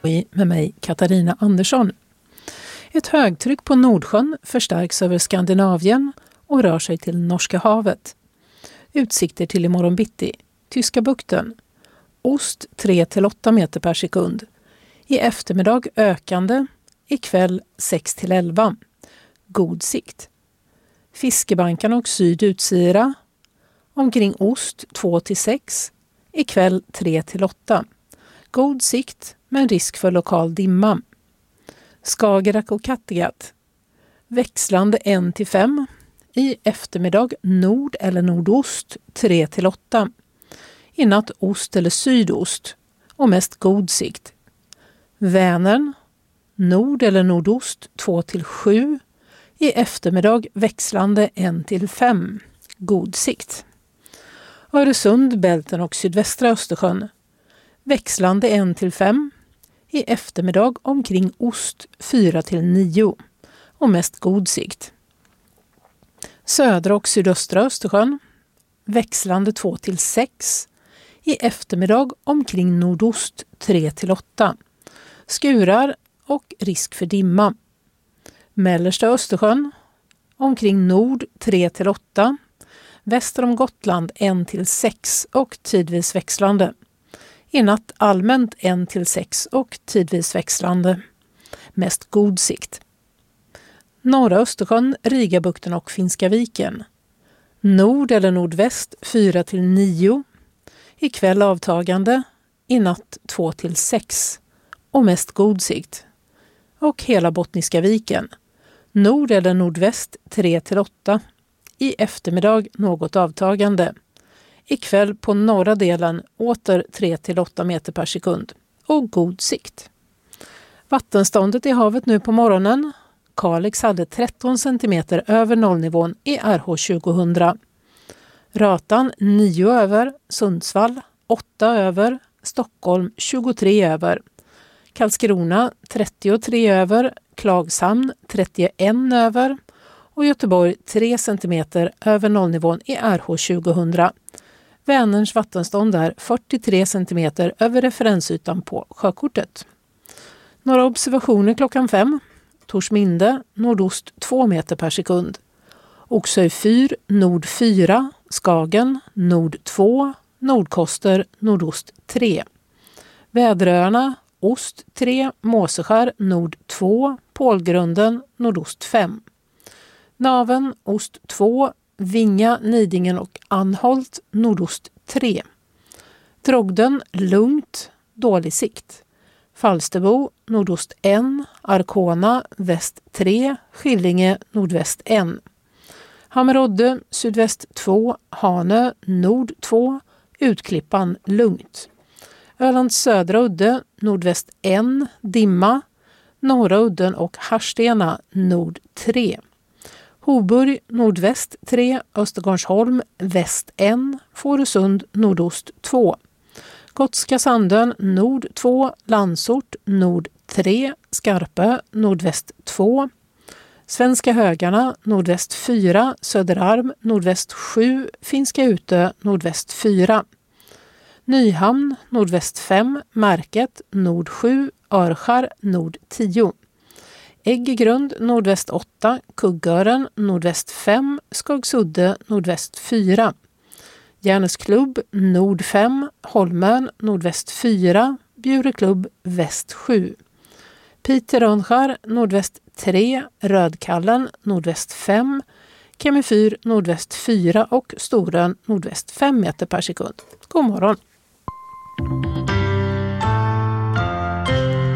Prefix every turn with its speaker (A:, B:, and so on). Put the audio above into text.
A: med mig Katarina Andersson. Ett högtryck på Nordsjön förstärks över Skandinavien och rör sig till Norska havet. Utsikter till imorgon bitti. Tyska bukten. Ost 3-8 meter per sekund. I eftermiddag ökande. Ikväll 6-11. God sikt. Fiskebankarna och Sydutsira. Omkring ost 2-6. Ikväll 3-8. God sikt men risk för lokal dimma. Skagerrak och Kattegatt. Växlande 1-5. I eftermiddag nord eller nordost 3-8. I natt ost eller sydost och mest god sikt. Vänern nord eller nordost 2-7. I eftermiddag växlande 1-5. God sikt. Öresund, Bälten och sydvästra Östersjön. Växlande 1-5. I eftermiddag omkring ost 4-9 och mest god sikt. Södra och sydöstra Östersjön. Växlande 2-6. I eftermiddag omkring nordost 3-8. Skurar och risk för dimma. Mellersta Östersjön. Omkring nord 3-8. Väster om Gotland 1-6 och tidvis växlande. I natt allmänt 1-6 och tidvis växlande. Mest god sikt. Norra Östersjön, Rigabukten och Finska viken. Nord eller nordväst 4-9. Ikväll avtagande. I natt 2-6 och mest god sikt. Och hela Bottniska viken. Nord eller nordväst 3-8. I eftermiddag något avtagande. Ikväll på norra delen åter 3-8 meter per sekund och god sikt. Vattenståndet i havet nu på morgonen. Kalix hade 13 cm över nollnivån i RH 2000. Ratan 9 över, Sundsvall 8 över, Stockholm 23 över. Karlskrona 33 över, Klagshamn 31 över och Göteborg 3 cm över nollnivån i RH 2000. Vänerns vattenstånd är 43 cm över referensytan på sjökortet. Några observationer klockan 5. Torsminde, nordost 2 meter per sekund. Oxö 4, nord 4. Skagen, nord 2. Nordkoster, nordost 3. Väderöarna, ost 3. Måseskär, nord 2. Pålgrunden, nordost 5. Naven, ost 2. Vinga, Nidingen och Anholt, nordost 3. Trogden, lugnt, dålig sikt. Falsterbo, nordost 1. Arkona, väst 3. Skillinge, nordväst 1. Hammerodde, sydväst 2. Hanö, nord 2. Utklippan, lugnt. Ölands södra udde, nordväst 1. Dimma. Norra udden och Harstena, nord 3. Hoburg, nordväst 3, Östergarnsholm, väst 1, Fårösund, nordost 2. Gotska Sandön, nord 2, Landsort, nord 3, Skarpö, nordväst 2. Svenska Högarna, nordväst 4, Söderarm, nordväst 7, Finska Utö, nordväst 4. Nyhamn, nordväst 5, Märket, nord 7, Örskär, nord 10. Äggegrund, nordväst 8, Kuggören, nordväst 5, Skagsudde, nordväst 4. Järnesklubb, nord 5, Holmön, nordväst 4, Bjureklubb, väst 7. Piterönskär, nordväst 3, Rödkallen, nordväst 5, Kemifyr, nordväst 4 och Storön, nordväst 5 meter per sekund. God morgon!